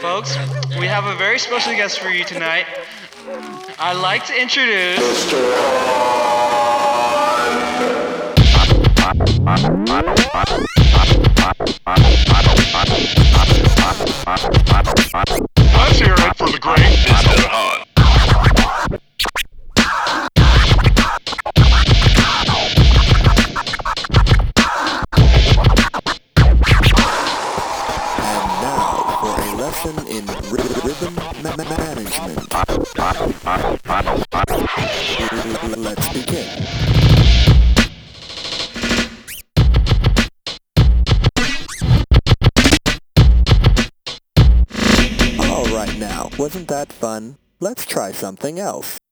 Folks, we have a very special guest for you tonight. I'd like to introduce... Let's hear it for the great Mr. Hunt. In rhythm management. Let's begin. All right now, wasn't that fun? Let's try something else.